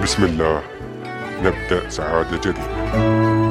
بسم الله نبدأ سعادة جديدة.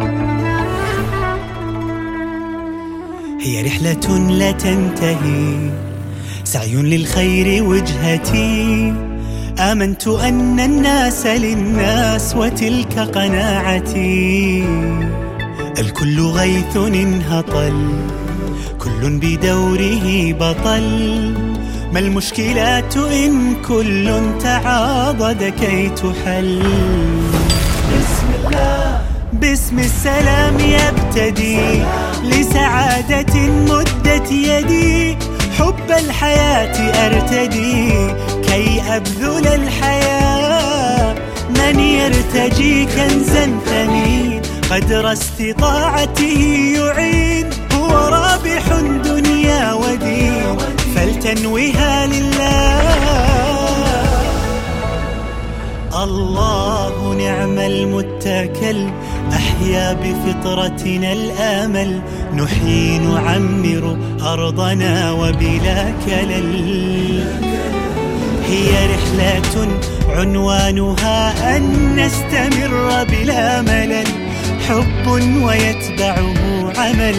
هي رحلة لا تنتهي، سعي للخير وجهتي، آمنت أن الناس للناس وتلك قناعتي. الكل غيث انهطل، كل بدوره بطل، ما المشكلات إن كل تعاضد كي تحل. بسم الله باسم السلام يبتدي، لسعادة مدت يدي، حب الحياة أرتدي كي أبذل الحياة. من يرتجي كنزا ثمين قدر استطاعته يعين، هو رابح دنيا ودين فلتنوها لله. الله نعم المتكل، أحيا بفطرتنا الآمل، نحيي نعمر أرضنا وبلا كلل. هي رحلة عنوانها أن نستمر بلا ملل، حب ويتبعه عمل.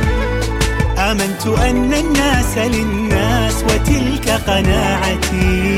آمنت أن الناس للناس وتلك قناعتي.